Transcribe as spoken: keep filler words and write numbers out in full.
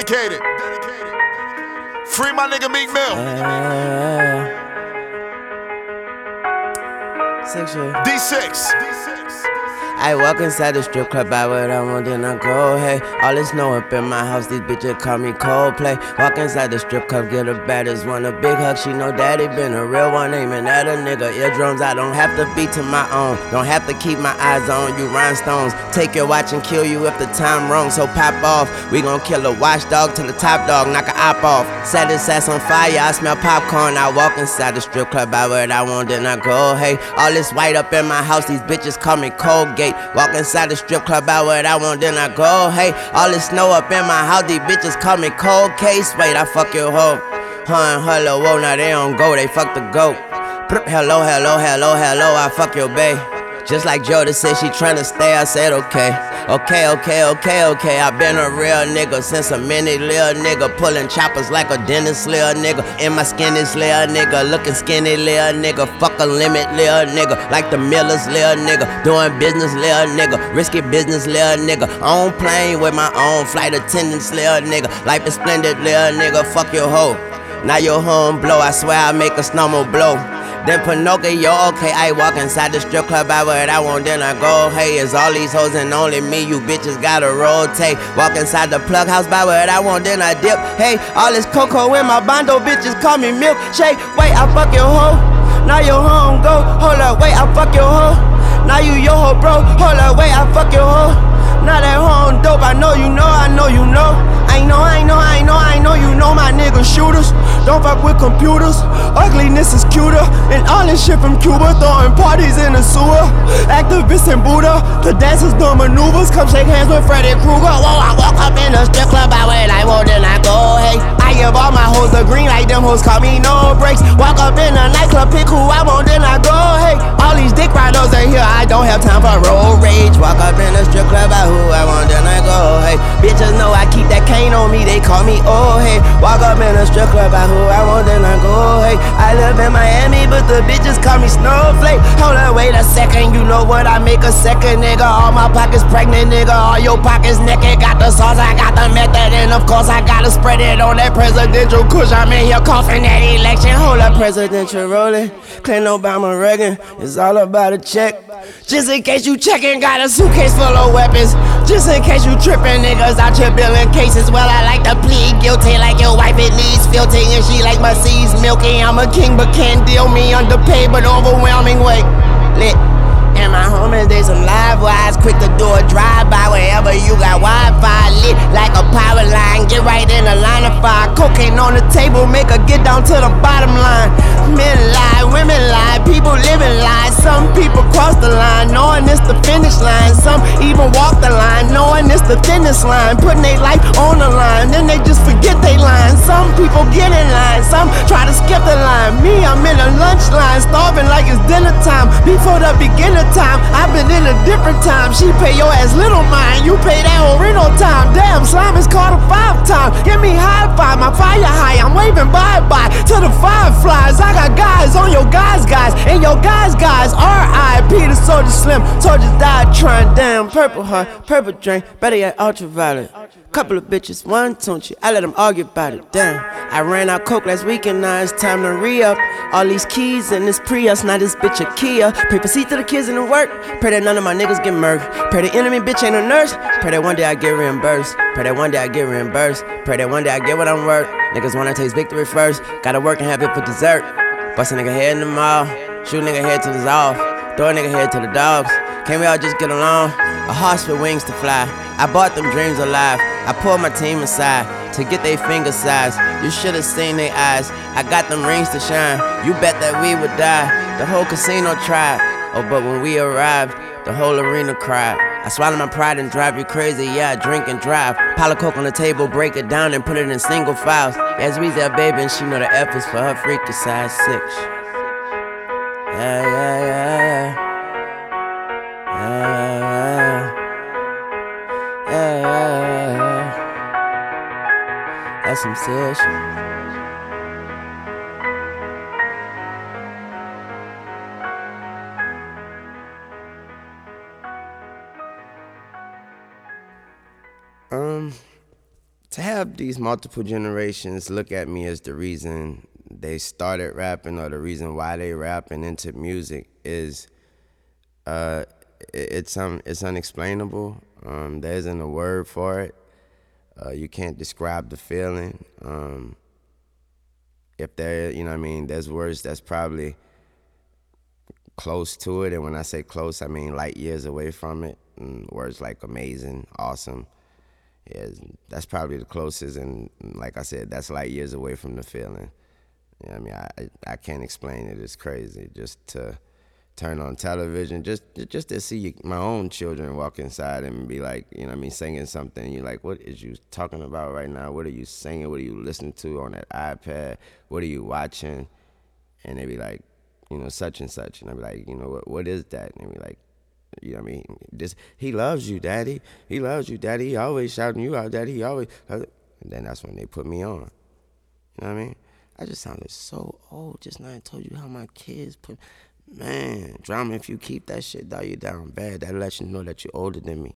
Dedicated. Free my nigga Meek Mill. Uh, Six years. D six. I walk inside the strip club, buy what I want, then I go, hey. All this snow up in my house, these bitches call me Coldplay. Walk inside the strip club, get her baddest one, a big hug, she know daddy been a real one, aiming at a nigga. Eardrums, I don't have to beat to my own, don't have to keep my eyes on you rhinestones. Take your watch and kill you if the time wrong, so pop off. We gon' kill a watchdog till the top dog, knock a op off. Set this ass on fire, I smell popcorn. I walk inside the strip club, buy what I want, then I go, hey. All this white up in my house, these bitches call me Colgate. Walk inside the strip club, buy what I want, then I go, hey. All this snow up in my house, these bitches call me Cold Case. Wait, I fuck your hoe. Huh, hello, whoa, now they don't go, they fuck the goat. Hello, hello, hello, hello, I fuck your bae. Just like Joda said she tryna stay, I said okay. Okay, okay, okay, okay. I been a real nigga since a minute, little nigga. Pulling choppers like a dentist, little nigga. In my skin is little nigga. Looking skinny, little nigga. Fuck a limit, little nigga. Like the Millers, little nigga. Doing business, little nigga. Risky business, little nigga. On plane with my own flight attendants, little nigga. Life is splendid, little nigga. Fuck your hoe. Now your home blow. I swear I make a snowball blow. Then Pinocchio, okay, I walk inside the strip club, buy what I want, then I go, hey, it's all these hoes and only me, you bitches gotta rotate. Walk inside the plug house, buy what I want, then I dip, hey, all this cocoa in my bondo, bitches call me milkshake. Wait, I fuck your hoe, now your home go, hold up, wait, I fuck your hoe, now you your hoe, bro, hold up, wait, I fuck your hoe, now that home dope, I know you know, I know you know. I know, I know, I know, I know you know my niggas shooters. Don't fuck with computers. Ugliness is cuter. And all this shit from Cuba. Throwing parties in the sewer. Activists and Buddha. The dancers doing maneuvers. Come shake hands with Freddy Krueger. Whoa, I walk up in the strip club. I wait, I won't, then I go, hey. I give all my hoes the green like them hoes call me no breaks. Walk up in the nightclub, pick who I want, then I go, hey. All these dick riders are here. I don't have time for road rage. Walk up in the strip club. I who I want, then I go, hey. Bitches know I keep that cane on me, they call me oh hey. Walk up in a strip club, I who I want, then I go hey. I live in Miami, but the bitches call me Snowflake. Hold up, wait a second, you know what? I make a second, nigga. All my pockets pregnant, nigga. All your pockets naked. Got the sauce, I got the method, and of course I gotta spread it on that presidential kush. I'm in here coughing that election. Hold up, presidential rolling. Clinton, Obama, Reagan. It's all about a check. Just in case you checking, got a suitcase full of weapons. Just in case you tripping, niggas out here building cases. Well, I like to plead guilty like your wife, it needs filthy. And she like my seeds milky. I'm a king, but can't deal me underpaid, but overwhelming weight. Lit. And my homies, they some live wires. Quick to do a drive-by wherever you got Wi-Fi. Lit like a power line. Get right in the line of fire. Cocaine on the table, make her get down to the bottom line. Men lie, women lie, people living lies. Some people cross the line, knowing it's the finish line. Some even walk the line, knowing it's the thinnest line. Putting their life on the line, then they just forget they line. Some people get in line, some try to skip the line. Me, I'm in a lunch line, starving like it's dinner time. Before the beginner time, I've been in a different time. She pay your ass little mind, you pay that whole rental time. Damn, slime is called a five time. Give me high five, my fire high, I'm waving bye-bye to the fireflies. I got guys on your guys, guys, and your guys, guys. R I P the soldier slim, soldiers died trying. Damn, purple heart, purple drink, better yet ultraviolet. Couple of bitches, one tunchi, I let them argue about it, damn. I ran out coke last weekend, now it's time to re-up. All these keys in this Prius, now this bitch a Kia. Pray for seat to the kids in the work, pray that none of my niggas get murked. Pray the enemy bitch ain't a nurse, pray that one day I get reimbursed. Pray that one day I get reimbursed, pray that one day I get what I'm worth. Niggas wanna taste victory first, gotta work and have it for dessert. Bust a nigga head in the mall, shoot a nigga head to the off, throw a nigga head to the dogs. Can't we all just get along? A horse with wings to fly. I bought them dreams alive. I pulled my team aside to get they finger size. You should've seen their eyes. I got them rings to shine. You bet that we would die. The whole casino tried. Oh, but when we arrived, the whole arena cried. I swallow my pride and drive you crazy. Yeah, I drink and drive. Pile of coke on the table, break it down and put it in single files. As we there, baby, and she know the F is for her freaky size six. Yeah, yeah, yeah, yeah. Yeah, yeah, yeah. Yeah, yeah, yeah. That's some serious shit. Um, to have these multiple generations look at me as the reason they started rapping or the reason why they rapping into music is uh, it, it's um it's unexplainable. Um, there isn't a word for it. Uh, you can't describe the feeling. Um, if there, you know what I mean, there's words that's probably close to it, and when I say close, I mean light years away from it. And words like amazing, awesome, yeah, that's probably the closest, and like I said, that's light years away from the feeling. You know what I mean, I I can't explain it. It's crazy just to turn on television, just just to see my own children walk inside and be like, you know what I mean, singing something. You're like, what is you talking about right now? What are you singing? What are you listening to on that iPad? What are you watching? And they be like, you know, such and such. And I be like, you know, what what is that? And they be like, you know what I mean? This, he loves you, Daddy. He loves you, Daddy. He always shouting you out, Daddy. He always. And then that's when they put me on. You know what I mean? I just sounded so old just now. I told you how my kids put. Man, drama, if you keep that shit, dog, you down bad. That lets you know that you're older than me.